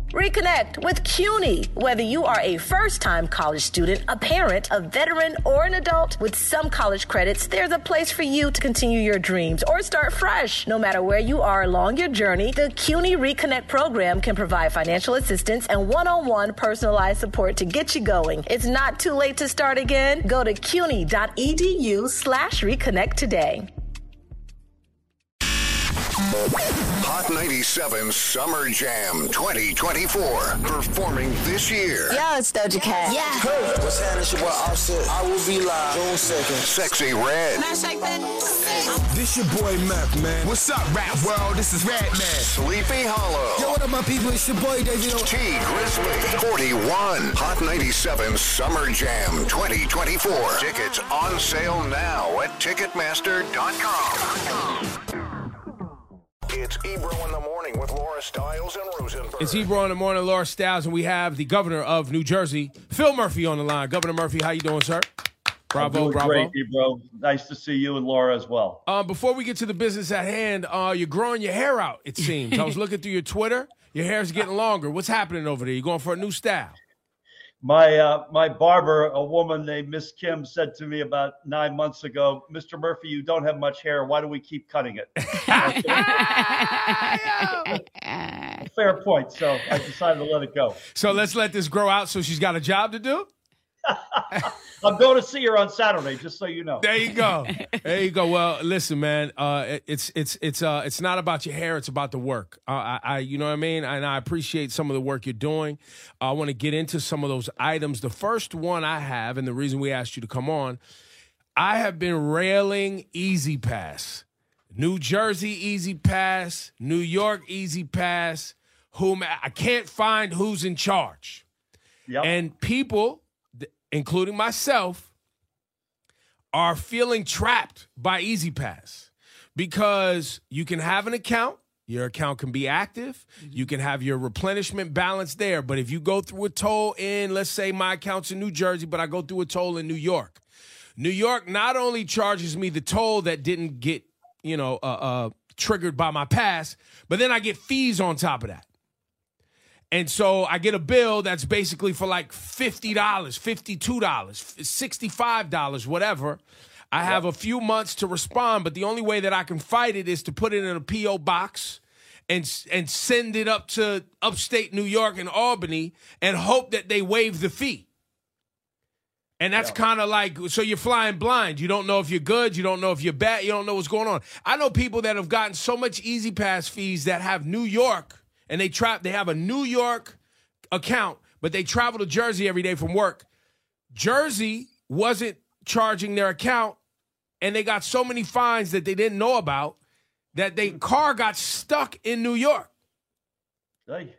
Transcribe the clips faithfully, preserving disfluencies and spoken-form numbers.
Reconnect with CUNY. Whether you are a first-time college student, a parent, a veteran, or an adult, with some college credits, there's a place for you to continue your dreams or start fresh. No matter where you are along your journey, the CUNY Reconnect program can provide financial assistance and one-on-one personalized support to get you going. It's not too late to start again. Go to cuny.edu slash reconnect today. Hot ninety-seven Summer Jam twenty twenty-four. Performing this year. Yo, it's Doja Cat. Yeah. Hey, what's happening? It's your boy Offset. I will be live June second. Sexy Red. This your boy Meth, man. What's up, rap world? This is Red Man. Sleepy Hollow. Yo, what up, my people? It's your boy David. T Grizzly. forty-one. Hot ninety-seven Summer Jam twenty twenty-four. Tickets on sale now at Ticketmaster dot com. It's Ebro in the Morning with Laura Stiles and Rosenberg. It's Ebro in the Morning, Laura Stiles, and we have the governor of New Jersey, Phil Murphy, on the line. Governor Murphy, how you doing, sir? Bravo, I'm doing bravo. Great, Ebro. Nice to see you and Laura as well. Uh, before we get to the business at hand, uh, you're growing your hair out, it seems. I was looking through your Twitter. Your hair's getting longer. What's happening over there? You going for a new style? My uh, my barber, a woman named Miss Kim, said to me about nine months ago, Mister Murphy, you don't have much hair. Why do we keep cutting it? Fair point. So I decided to let it go. So let's let this grow out so she's got a job to do? I'm going to see her on Saturday, just so you know. There you go. There you go. Well, listen, man. Uh, it's it's it's uh it's not about your hair. It's about the work. Uh, I, I you know what I mean. And I appreciate some of the work you're doing. Uh, I want to get into some of those items. The first one I have, and the reason we asked you to come on, I have been railing Easy Pass, New Jersey Easy Pass, New York Easy Pass. Whom I can't find who's in charge, Yep. and people, including myself, are feeling trapped by Easy Pass because you can have an account, your account can be active, you can have your replenishment balance there, but if you go through a toll in, let's say my account's in New Jersey, but I go through a toll in New York, New York not only charges me the toll that didn't get, you know, uh, uh, triggered by my pass, but then I get fees on top of that. And so I get a bill that's basically for like fifty dollars, fifty-two dollars, sixty-five dollars, whatever. I have a few months to respond, but the only way that I can fight it is to put it in a P O box and, and send it up to upstate New York and Albany and hope that they waive the fee. And that's yeah. kind of like, so you're flying blind. You don't know if you're good. You don't know if you're bad. You don't know what's going on. I know people that have gotten so much Easy Pass fees that have New York. And they tra- they have a New York account, but they travel to Jersey every day from work. Jersey wasn't charging their account, and they got so many fines that they didn't know about that their car got stuck in New York. Hey.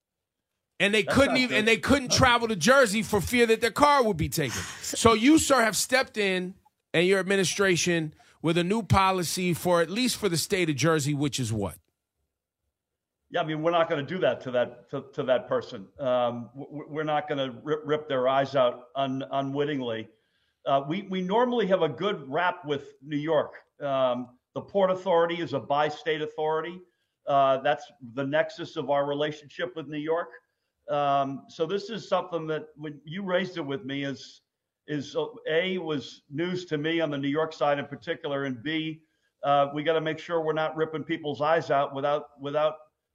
And they That's couldn't even, good. and they couldn't travel to Jersey for fear that their car would be taken. So you, sir, have stepped in, and your administration, with a new policy for at least for the state of Jersey, which is what? Yeah, I mean, we're not going to do that to that to, to that person. Um, we're not going to rip, rip their eyes out un, unwittingly. Uh, we we normally have a good rap with New York. Um, the Port Authority is a bi-state authority. Uh, that's the nexus of our relationship with New York. Um, so this is something that when you raised it with me is is uh, A, was news to me on the New York side in particular, and B, uh, we got to make sure we're not ripping people's eyes out without without.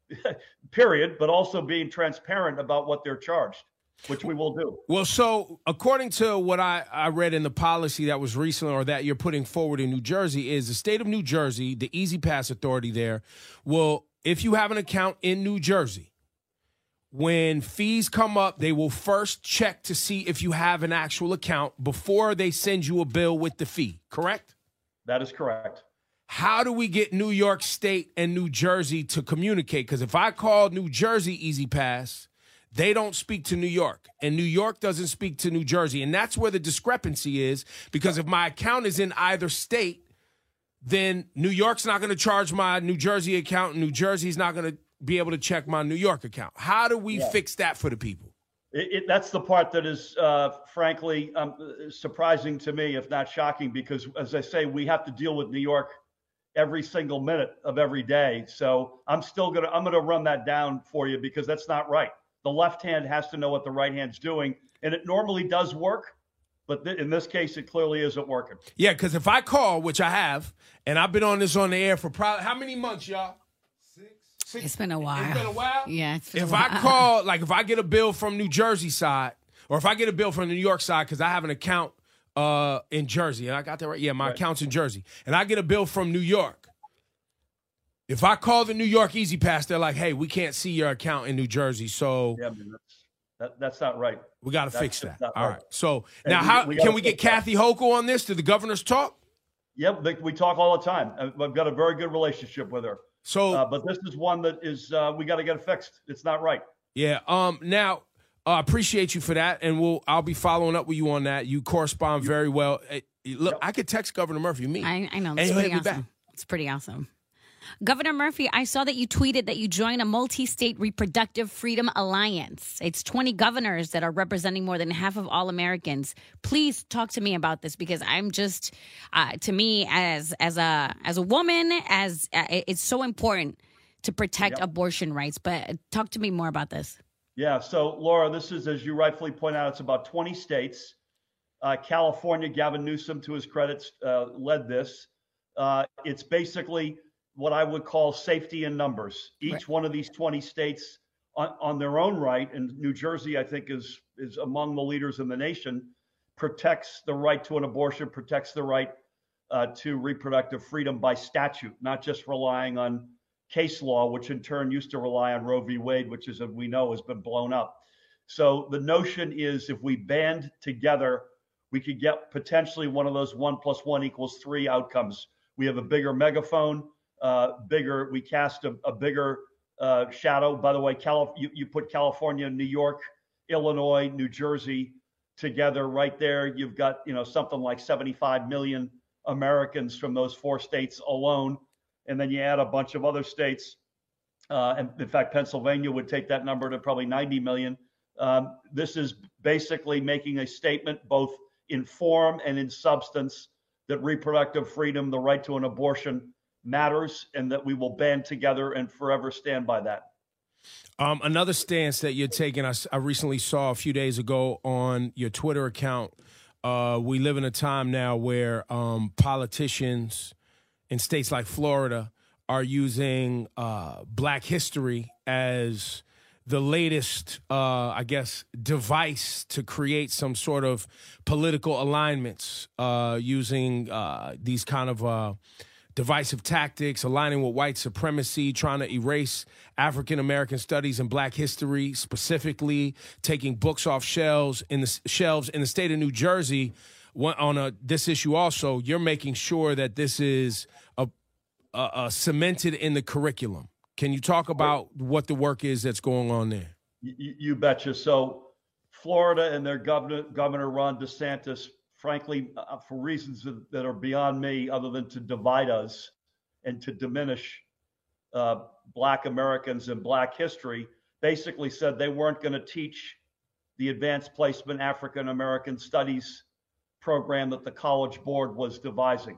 period, but also being transparent about what they're charged, which we will do. Well, so according to what I, I read in the policy that was recently or that you're putting forward in New Jersey is the state of New Jersey, the Easy Pass Authority there, will, if you have an account in New Jersey, when fees come up, they will first check to see if you have an actual account before they send you a bill with the fee, correct? That is correct. How do we get New York State and New Jersey to communicate? Because if I call New Jersey Easy Pass, they don't speak to New York, and New York doesn't speak to New Jersey. And that's where the discrepancy is, because if my account is in either state, then New York's not going to charge my New Jersey account, and New Jersey's not going to be able to check my New York account. How do we yeah. fix that for the people? It, it, that's the part that is, uh, frankly, um, surprising to me, if not shocking, because, as I say, we have to deal with New York every single minute of every day. So I'm still going to, I'm going to run that down for you because that's not right. the left hand has to know what the right hand's doing. And it normally does work, but th- in this case, it clearly isn't working. Yeah, because if I call, which I have, and I've been on this on the air for probably, how many months, y'all? Six? Six? It's been a while. It's been a while? Yeah, it's been If a while. I call, like if I get a bill from New Jersey side, or if I get a bill from the New York side, because I have an account uh, in Jersey, and I got that right? Yeah, my right. account's in Jersey. And I get a bill from New York. If I call the New York Easy Pass, they're like, hey, we can't see your account in New Jersey, so Yeah, I mean, that's, that, that's not right. we got to That's fix just that. not All right. right. So And now, we- how we gotta can we get fix that. Kathy Hochul on this? Do the governors talk? Yep, they, we talk all the time. Uh, I've got a very good relationship with her. So Uh, but this is one that is, uh, we got to get it fixed. It's not right. yeah. Um. Now, I uh, appreciate you for that, and we'll I'll be following up with you on that. You correspond very well. Hey, look, Yep. I could text Governor Murphy. Me. I, I know. And It's he'll pretty hit me awesome. back. It's pretty awesome. Governor Murphy, I saw that you tweeted that you joined a multi-state reproductive freedom alliance. It's twenty governors that are representing more than half of all Americans. Please talk to me about this, because I'm just, uh, to me, as as a as a woman, as uh, it's so important to protect Yep. abortion rights. But talk to me more about this. Yeah. So, Laura, this is, as you rightfully point out, it's about twenty states. Uh, California, Gavin Newsom, to his credit, uh, led this. Uh, it's basically what I would call safety in numbers. Each Right. one of these twenty states on, on their own right, and New Jersey, I think, is is among the leaders in the nation, protects the right to an abortion, protects the right uh, to reproductive freedom by statute, not just relying on case law, which in turn used to rely on Roe v. Wade, which, as we know, has been blown up. So the notion is, if we band together, we could get potentially one of those one plus one equals three outcomes. We have a bigger megaphone, uh, bigger, we cast a, a bigger uh, shadow. By the way, Calif- you, you put California, New York, Illinois, New Jersey together right there. You've got, you know, something like seventy-five million Americans from those four states alone. And then you add a bunch of other states. Uh, and in fact, Pennsylvania would take that number to probably ninety million. Um, this is basically making a statement, both in form and in substance, that reproductive freedom, the right to an abortion, matters, and that we will band together and forever stand by that. Um, another stance that you're taking, I, s- I recently saw a few days ago on your Twitter account. Uh, we live in a time now where um, politicians in states like Florida are using uh, Black history as the latest, uh, I guess, device to create some sort of political alignments, uh, using uh, these kind of uh, divisive tactics, aligning with white supremacy, trying to erase African-American studies and Black history, specifically taking books off shelves in the shelves in the state of New Jersey. One, on a, this issue also, you're making sure that this is a, a, a cemented in the curriculum. Can you talk about what the work is that's going on there? You, you betcha. So Florida and their governor, Governor Ron DeSantis, frankly, uh, for reasons that, that are beyond me, other than to divide us and to diminish uh, Black Americans and Black history, basically said they weren't going to teach the advanced placement African American studies program that the College Board was devising.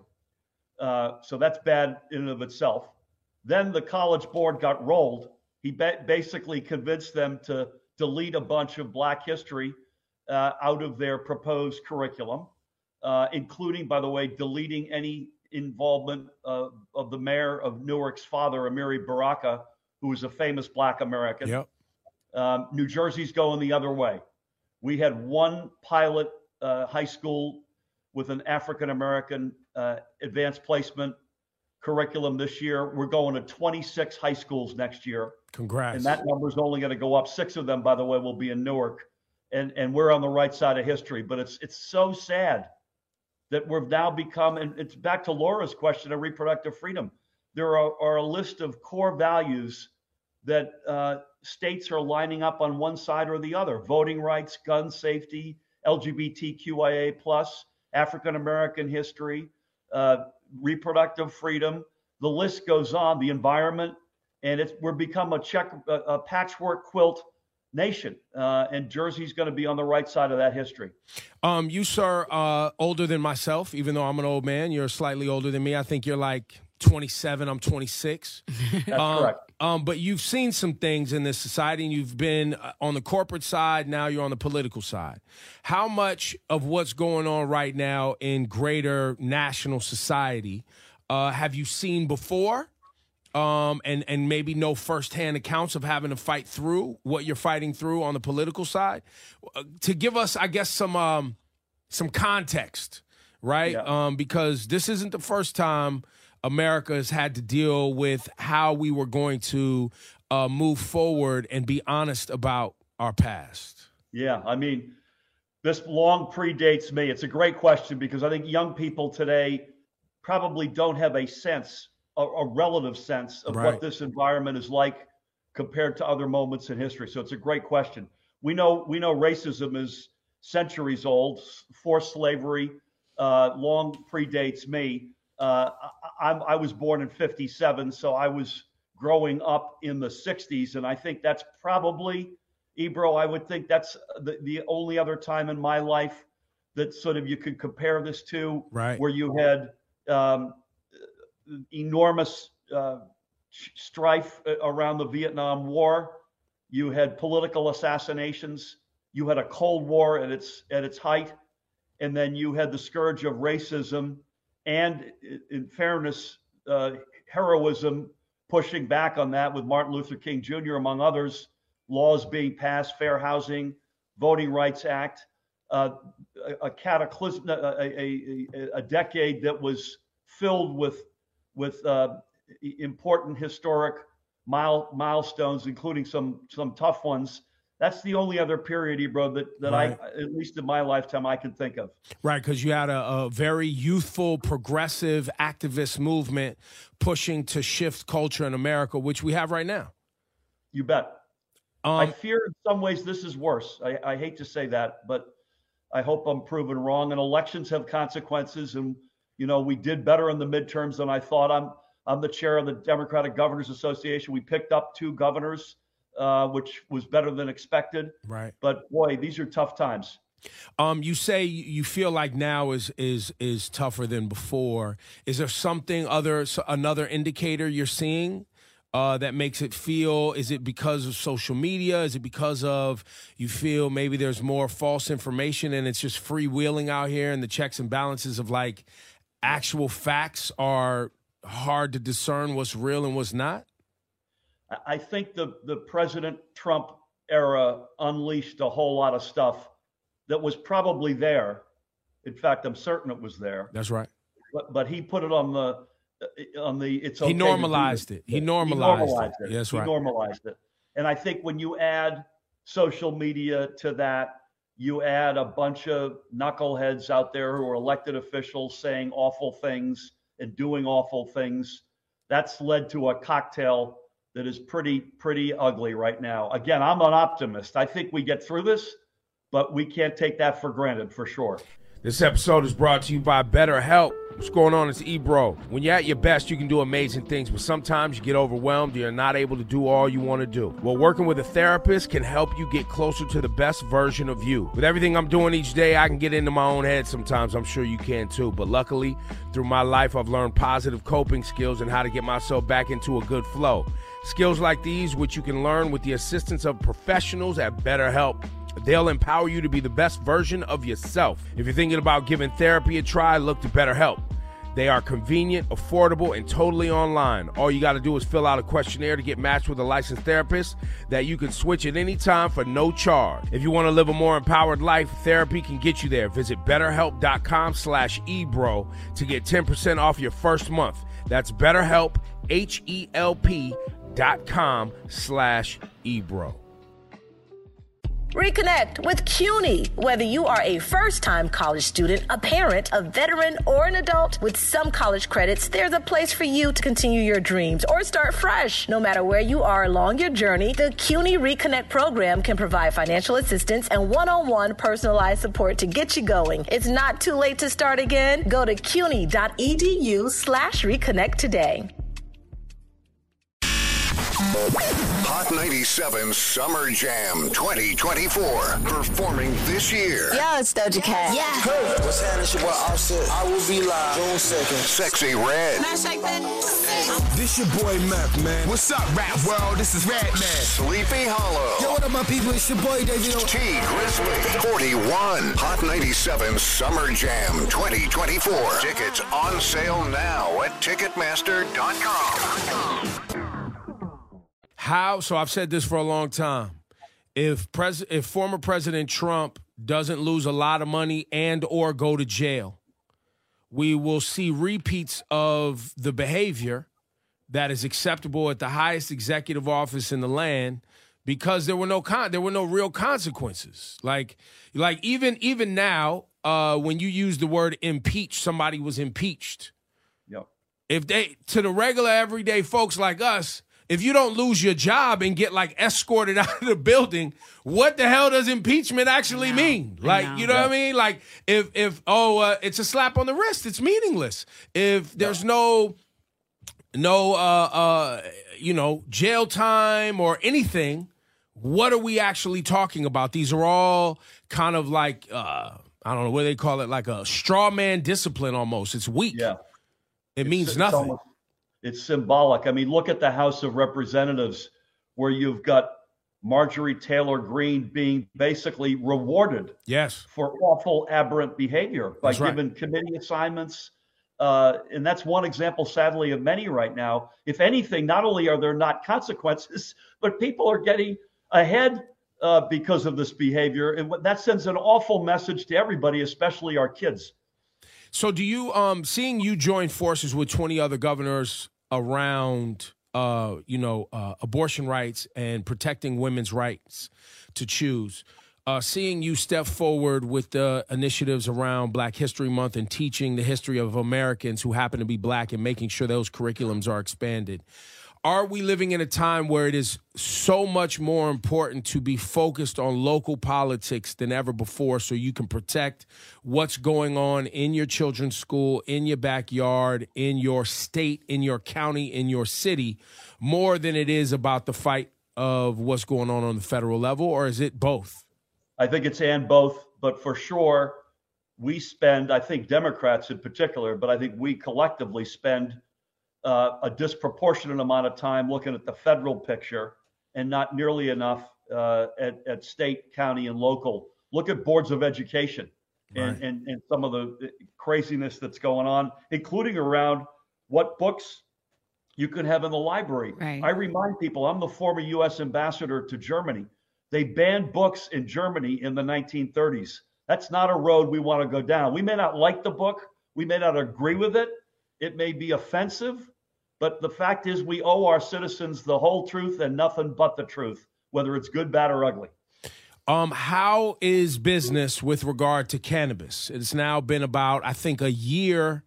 Uh, so that's bad in and of itself. Then the College Board got rolled. He ba- basically convinced them to delete a bunch of Black history uh, out of their proposed curriculum, uh, including, by the way, deleting any involvement uh, of the mayor of Newark's father, Amiri Baraka, who was a famous Black American. Yep. Um, New Jersey's going the other way. We had one pilot uh, high school with an African American uh, advanced placement curriculum this year. We're going to twenty-six high schools next year. Congrats. And that number is only going to go up. Six of them, by the way, will be in Newark. And and we're on the right side of history. But it's it's so sad that we've now become, and it's back to Laura's question of reproductive freedom. There are, are a list of core values that uh, states are lining up on one side or the other: voting rights, gun safety, L G B T Q I A plus, African American history, uh, reproductive freedom. The list goes on. The environment, and it's we're become a check a, a patchwork quilt nation, uh, and Jersey's going to be on the right side of that history. Um, you, sir, uh, older than myself, even though I'm an old man. You're slightly older than me. I think you're like twenty-seven, I'm twenty-six. That's um, correct. Um, but you've seen some things in this society, and you've been on the corporate side. Now you're on the political side. How much of what's going on right now in greater national society uh, have you seen before? Um, and, and maybe know firsthand accounts of having to fight through what you're fighting through on the political side? Uh, to give us, I guess, some um, some context, right? Yeah. Um, because this isn't the first time America has had to deal with how we were going to uh, move forward and be honest about our past. Yeah, I mean, this long predates me. It's a great question because I think young people today probably don't have a sense, a, a relative sense of Right. what this environment is like compared to other moments in history. So it's a great question. We know we know racism is centuries old. Forced slavery uh, long predates me. Uh, I, I was born in fifty-seven, so I was growing up in the sixties, and I think that's probably, Ebro, I would think that's the, the only other time in my life that sort of you could compare this to, Right. where you had um, enormous uh, strife around the Vietnam War, you had political assassinations, you had a Cold War at its at its height, and then you had the scourge of racism. And in fairness, uh, heroism pushing back on that with Martin Luther King Junior, among others, laws being passed, Fair Housing, Voting Rights Act, uh, a, a cataclysm, a, a, a, a decade that was filled with with uh, important historic mile, milestones, including some some tough ones. That's the only other period, Ebro, that, that Right. I, at least in my lifetime, I can think of. Right, because you had a, a very youthful, progressive, activist movement pushing to shift culture in America, which we have right now. You bet. Um, I fear in some ways this is worse. I, I hate to say that, but I hope I'm proven wrong. And elections have consequences. And, you know, we did better in the midterms than I thought. I'm, I'm the chair of the Democratic Governors Association. We picked up two governors. Uh, which was better than expected. Right. But boy, these are tough times. Um, you say you feel like now is is is tougher than before. Is there something other, another indicator you're seeing uh, that makes it feel? Is it because of social media? Is it because of you feel maybe there's more false information and it's just freewheeling out here, and the checks and balances of like actual facts are hard to discern what's real and what's not? I think the, the President Trump era unleashed a whole lot of stuff that was probably there. In fact, I'm certain it was there. That's right. But but he put it on the on the it's okay. He normalized it. He normalized, he normalized it. it. That's he right. normalized it. And I think when you add social media to that, you add a bunch of knuckleheads out there who are elected officials saying awful things and doing awful things. That's led to a cocktail that is pretty, pretty ugly right now. Again, I'm an optimist. I think we get through this, but we can't take that for granted for sure. This episode is brought to you by BetterHelp. What's going on? It's Ebro. When you're at your best, you can do amazing things, but sometimes you get overwhelmed and you're not able to do all you want to do. Well, working with a therapist can help you get closer to the best version of you. With everything I'm doing each day, I can get into my own head sometimes. I'm sure you can too. But luckily, through my life, I've learned positive coping skills and how to get myself back into a good flow. Skills like these, which you can learn with the assistance of professionals at BetterHelp. They'll empower you to be the best version of yourself. If you're thinking about giving therapy a try, look to BetterHelp. They are convenient, affordable, and totally online. All you got to do is fill out a questionnaire to get matched with a licensed therapist that you can switch at any time for no charge. If you want to live a more empowered life, therapy can get you there. Visit betterhelp.com slash ebro to get ten percent off your first month. That's BetterHelp, H E L P dot com slash ebro. Reconnect with CUNY. Whether you are a first-time college student, a parent, a veteran, or an adult, with some college credits, there's a place for you to continue your dreams or start fresh. No matter where you are along your journey, the CUNY Reconnect program can provide financial assistance and one-on-one personalized support to get you going. It's not too late to start again. Go to cuny.edu slash reconnect today. Hot ninety-seven Summer Jam twenty twenty-four. Performing this year. Yo, it's Doja Cat. Yeah. Hey, what's happening? It's your boy Offset. I will be live June second. Sexy Red. Can I shake that? This your boy Mac, man. What's up, rap world? This is Red Man. Sleepy Hollow. Yo, what up, my people? It's your boy David. T Grizzly. forty-one. Hot ninety-seven Summer Jam twenty twenty-four. Tickets on sale now at Ticketmaster dot com. How? So I've said this for a long time. If pres, if former President Trump doesn't lose a lot of money and or go to jail, we will see repeats of the behavior that is acceptable at the highest executive office in the land, because there were no con- there were no real consequences. Like like even even now, uh, when you use the word impeach, somebody was impeached. Yep. If they to the regular everyday folks like us, if you don't lose your job and get like escorted out of the building, what the hell does impeachment actually know. mean? Like, know. you know what I mean? Like if, if oh, uh, it's a slap on the wrist, it's meaningless. If there's no, no, uh, uh, you know, jail time or anything, what are we actually talking about? These are all kind of like, uh, I don't know what they call it, like a straw man discipline almost. It's weak. Yeah. It It's- means it's nothing. almost- It's symbolic. I mean, look at the House of Representatives, where you've got Marjorie Taylor Greene being basically rewarded Yes. for awful, aberrant behavior by That's right. given committee assignments. Uh, and that's one example, sadly, of many right now. If anything, not only are there not consequences, but people are getting ahead uh, because of this behavior. And what- that sends an awful message to everybody, especially our kids. So do you, um, seeing you join forces with twenty other governors around, uh, you know, uh, abortion rights and protecting women's rights to choose, uh, seeing you step forward with the initiatives around Black History Month and teaching the history of Americans who happen to be black and making sure those curriculums are expanded, are we living in a time where it is so much more important to be focused on local politics than ever before so you can protect what's going on in your children's school, in your backyard, in your state, in your county, in your city, more than it is about the fight of what's going on on the federal level? Or is it both? I think it's and both, but for sure, we spend, I think Democrats in particular, but I think we collectively spend Uh, a disproportionate amount of time looking at the federal picture and not nearly enough uh, at, at state, county, and local. Look at boards of education and, Right. and, and some of the craziness that's going on, including around what books you can have in the library. Right. I remind people, I'm the former U S ambassador to Germany. They banned books in Germany in the nineteen thirties. That's not a road we want to go down. We may not like the book. We may not agree with it. It may be offensive. But the fact is, we owe our citizens the whole truth and nothing but the truth, whether it's good, bad, or ugly. Um, how is business with regard to cannabis? It's now been about, I think, a year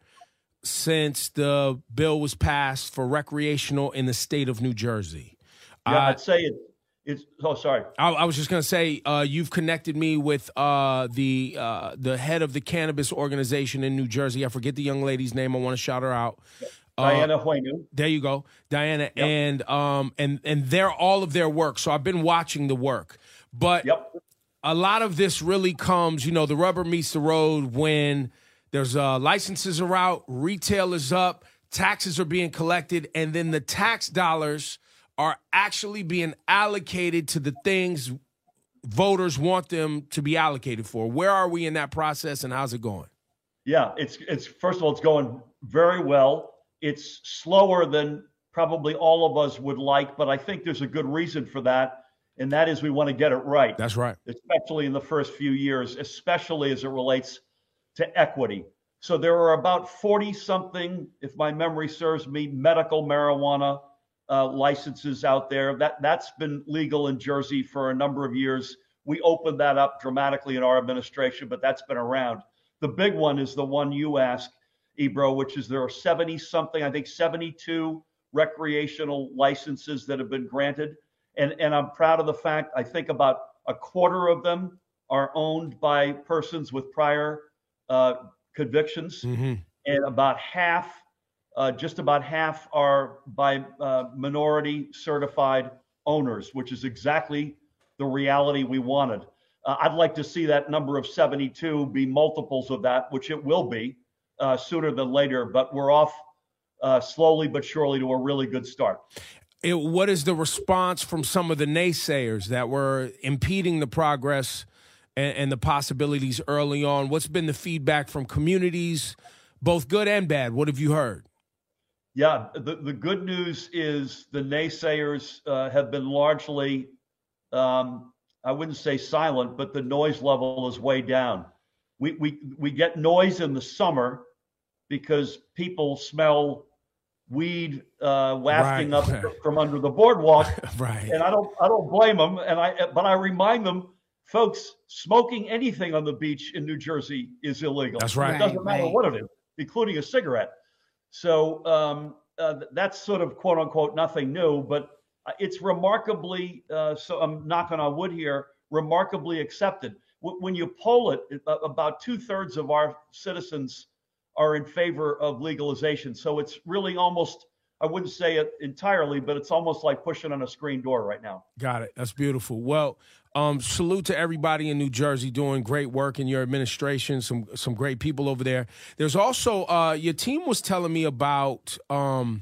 since the bill was passed for recreational in the state of New Jersey. Yeah, Uh, I'd say it, it's. Oh, sorry. I, I was just going to say, uh, you've connected me with uh, the uh, the head of the cannabis organization in New Jersey. I forget the young lady's name. I want to shout her out. Diana Huenu. There you go, Diana, Yep. and um, and and they're all of their work. So I've been watching the work, but Yep. a lot of this really comes, you know, the rubber meets the road when there's uh, licenses are out, retail is up, taxes are being collected, and then the tax dollars are actually being allocated to the things voters want them to be allocated for. Where are we in that process, and how's it going? Yeah, it's it's first of all, it's going very well. It's slower than probably all of us would like, but I think there's a good reason for that, and that is we want to get it right. That's right. Especially in the first few years, especially as it relates to equity. So there are about forty something, if my memory serves me, medical marijuana uh, licenses out there. That that's been legal in Jersey for a number of years. We opened that up dramatically in our administration, but that's been around. The big one is the one you asked, Ebro, which is there are seventy something, I think seventy-two recreational licenses that have been granted. And, and I'm proud of the fact, I think about a quarter of them are owned by persons with prior uh, convictions. Mm-hmm. And about half uh, just about half are by uh, minority certified owners, which is exactly the reality we wanted. Uh, I'd like to see that number of seventy-two be multiples of that, which it will be uh, sooner than later, but we're off uh, slowly but surely to a really good start. It, what is the response from some of the naysayers that were impeding the progress and, and the possibilities early on? What's been the feedback from communities, both good and bad? What have you heard? Yeah, the, the good news is the naysayers uh, have been largely, um, I wouldn't say silent, but the noise level is way down. We, we, we get noise in the summer because people smell weed uh, wafting right. up from under the boardwalk, right? And I don't, I don't blame them. And I, but I remind them, folks, smoking anything on the beach in New Jersey is illegal. That's right. It doesn't right, matter right. what it is, including a cigarette. So um, uh, that's sort of quote unquote nothing new, but it's remarkably. Uh, so I'm knocking on wood here. Remarkably accepted. W- when you poll it, about two thirds of our citizens are in favor of legalization. So it's really almost, I wouldn't say it entirely, but it's almost like pushing on a screen door right now. Got it. That's beautiful. Well, um, salute to everybody in New Jersey doing great work in your administration, some some great people over there. There's also, uh, your team was telling me about um,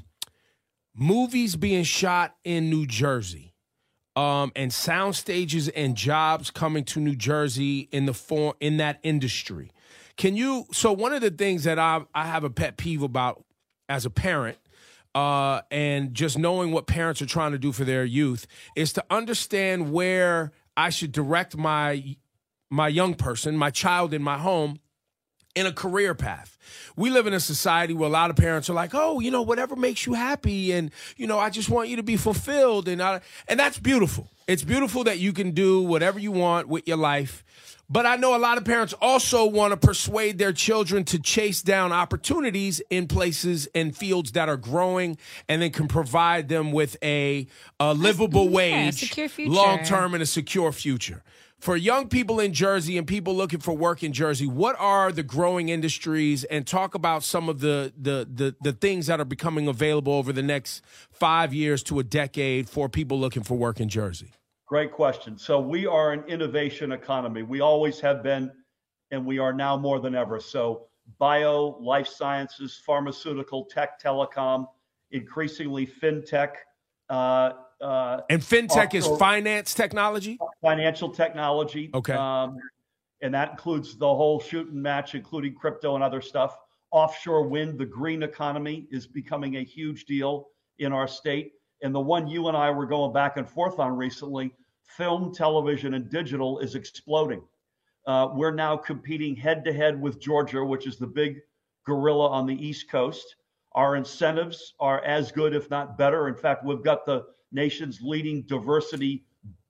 movies being shot in New Jersey um, and sound stages and jobs coming to New Jersey in the form in that industry. Can you, so one of the things that I I have a pet peeve about as a parent, uh, and just knowing what parents are trying to do for their youth, is to understand where I should direct my my young person, my child in my home, in a career path. We live in a society where a lot of parents are like, oh, you know, whatever makes you happy, and, you know, I just want you to be fulfilled, and I, and that's beautiful. It's beautiful that you can do whatever you want with your life. But I know a lot of parents also want to persuade their children to chase down opportunities in places and fields that are growing and then can provide them with a, a livable yeah, wage, secure future. long-term, and a secure future. For young people in Jersey and people looking for work in Jersey, what are the growing industries? And talk about some of the, the, the, the things that are becoming available over the next five years to a decade for people looking for work in Jersey. Great question. So we are an innovation economy. We always have been, and we are now more than ever. So bio, life sciences, pharmaceutical, tech, telecom, increasingly fintech. Uh, uh, and fintech also, is finance technology? Financial technology. Okay. Um, and that includes the whole shoot and match, including crypto and other stuff. Offshore wind, the green economy is becoming a huge deal in our state. And the one you and I were going back and forth on recently, film, television, and digital is exploding. Uh, we're now competing head-to-head with Georgia, which is the big gorilla on the East Coast. Our incentives are as good, if not better. In fact, we've got the nation's leading diversity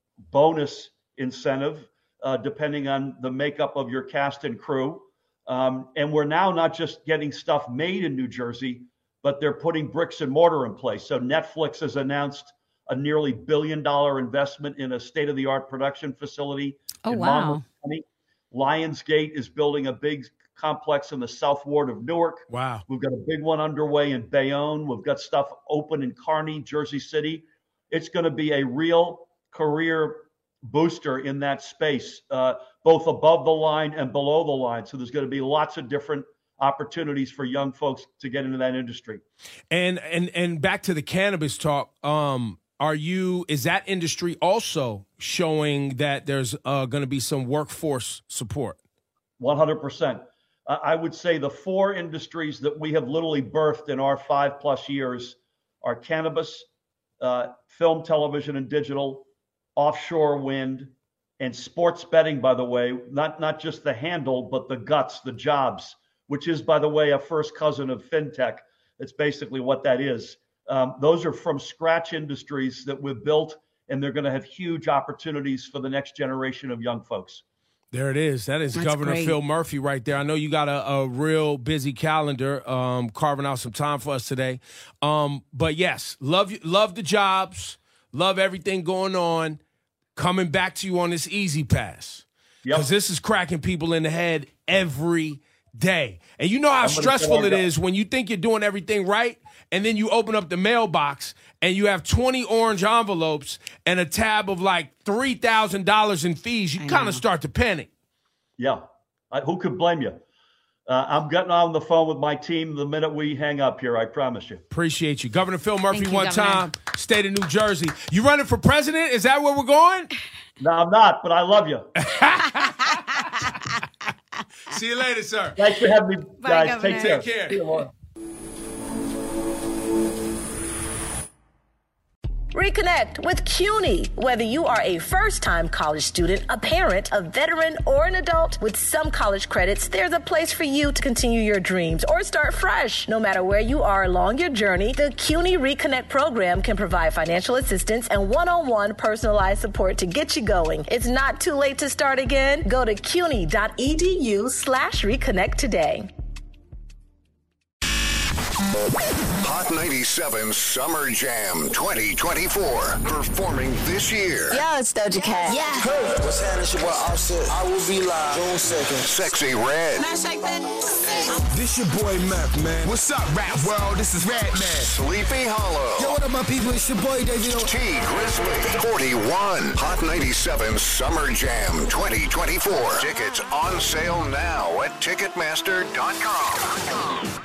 bonus incentive, uh, depending on the makeup of your cast and crew. Um, and we're now not just getting stuff made in New Jersey, but they're putting bricks and mortar in place. So Netflix has announced a nearly billion dollar investment in a state-of-the-art production facility. Oh, in wow. Monmouth County. Lionsgate is building a big complex in the South Ward of Newark. Wow. We've got a big one underway in Bayonne. We've got stuff open in Kearney, Jersey City. It's going to be a real career booster in that space, uh, both above the line and below the line. So there's going to be lots of different opportunities for young folks to get into that industry. And and and back to the cannabis talk. Um, are you? Is that industry also showing that there's uh, going to be some workforce support? one hundred percent. I would say the four industries that we have literally birthed in our five plus years are cannabis, uh, film, television, and digital, offshore wind, and sports betting. By the way, not not just the handle, but the guts, the jobs, which is, by the way, a first cousin of fintech. It's basically what that is. Um, those are from scratch industries that we've built, and they're going to have huge opportunities for the next generation of young folks. There it is. That is That's Governor great. Phil Murphy right there. I know you got a, a real busy calendar, um, carving out some time for us today. Um, but yes, love you, love the jobs, love everything going on. Coming back to you on this Easy Pass. Yep. Because this is cracking people in the head every day. And you know how I'm gonna stressful it go. is when you think you're doing everything right, and then you open up the mailbox and you have twenty orange envelopes and a tab of like three thousand dollars in fees. You kind of start to panic. Yeah. I, who could blame you? Uh, I'm getting on the phone with my team the minute we hang up here, I promise you. Appreciate you. Governor Phil Murphy, Thank you, one Governor. time, state of New Jersey. You running for president? Is that where we're going? No, I'm not, but I love you. See you later, sir. Thanks for having me, Bye, guys. Governor. Take care. Take care. See you, Laura. Reconnect with CUNY. Whether you are a first-time college student, a parent, a veteran, or an adult, with some college credits, there's a place for you to continue your dreams or start fresh. No matter where you are along your journey, the CUNY Reconnect program can provide financial assistance and one-on-one personalized support to get you going. It's not too late to start again. Go to cuny.edu slash reconnect today. Hot ninety-seven Summer Jam twenty twenty-four. Performing this year. Yo, it's Doja Cat. Yeah. Hey, what's happening? It's your boy Offset. I will be live June second. Sexy Red. This your boy Mac, man. What's up, rap world? This is Red Man. Sleepy Hollow. Yo, what up, my people? It's your boy, David. T Grizzly. forty-one. Hot ninety-seven Summer Jam twenty twenty-four. Tickets on sale now at Ticketmaster dot com.